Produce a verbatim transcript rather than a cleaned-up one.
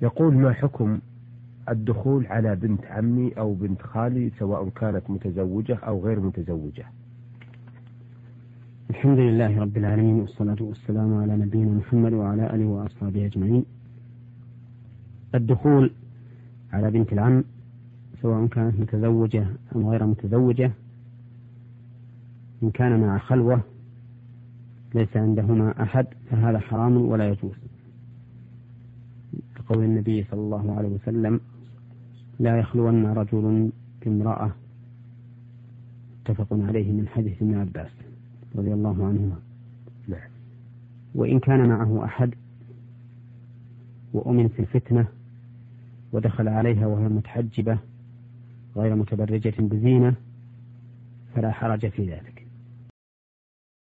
يقول: ما حكم الدخول على بنت عمي أو بنت خالي سواء كانت متزوجة أو غير متزوجة؟ الحمد لله رب العالمين، والصلاة والسلام على نبينا محمد وعلى آله وأصحابه أجمعين. الدخول على بنت العم سواء كانت متزوجة أو غير متزوجة إن كان مع خلوة ليس عندهما أحد فهذا حرام ولا يجوز، لقول النبي صلى الله عليه وسلم: لا يخلون رجل بامرأة، متفق عليه من حديث ابن عباس رضي الله عنهما. وإن كان معه أحد وأمن في الفتنة ودخل عليها وهي متحجبة غير متبرجة بزينة فلا حرج في ذلك.